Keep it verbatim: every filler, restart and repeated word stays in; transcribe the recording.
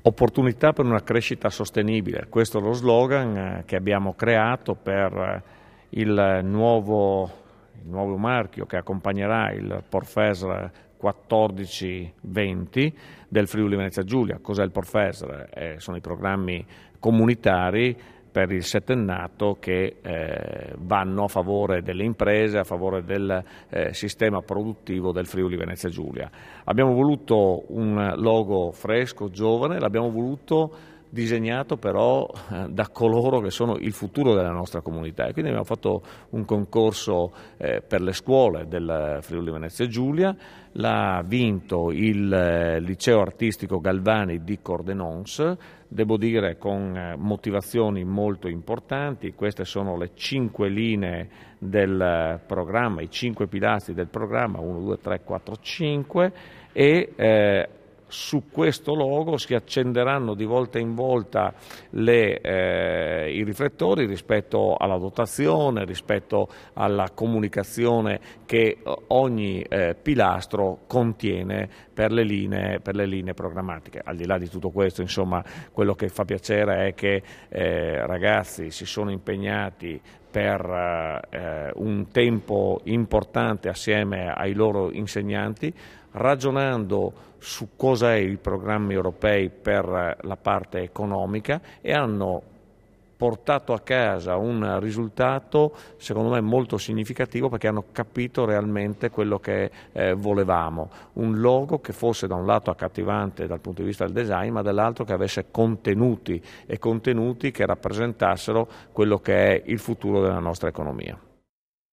Opportunità per una crescita sostenibile, questo è lo slogan che abbiamo creato per il nuovo, il nuovo marchio che accompagnerà il Porfes quattordici venti del Friuli Venezia Giulia. Cos'è il Porfes? Eh, sono i programmi comunitari per il settennato che eh, vanno a favore delle imprese, a favore del eh, sistema produttivo del Friuli Venezia Giulia. Abbiamo voluto un logo fresco, giovane, l'abbiamo voluto disegnato però eh, da coloro che sono il futuro della nostra comunità, e quindi abbiamo fatto un concorso eh, per le scuole del Friuli Venezia Giulia. L'ha vinto il eh, liceo artistico Galvani di Cordenons, devo dire con eh, motivazioni molto importanti. Queste sono le cinque linee del eh, programma, i cinque pilastri del programma, uno, due, tre, quattro, cinque, e eh, su questo logo si accenderanno di volta in volta le, eh, i riflettori rispetto alla dotazione, rispetto alla comunicazione che ogni eh, pilastro contiene per le, linee, per le linee programmatiche. Al di là di tutto questo, insomma, quello che fa piacere è che eh, ragazzi si sono impegnati per eh, un tempo importante assieme ai loro insegnanti, ragionando su cosa è i programmi europei per la parte economica, e hanno portato a casa un risultato secondo me molto significativo, perché hanno capito realmente quello che eh, volevamo, un logo che fosse da un lato accattivante dal punto di vista del design, ma dall'altro che avesse contenuti e contenuti che rappresentassero quello che è il futuro della nostra economia.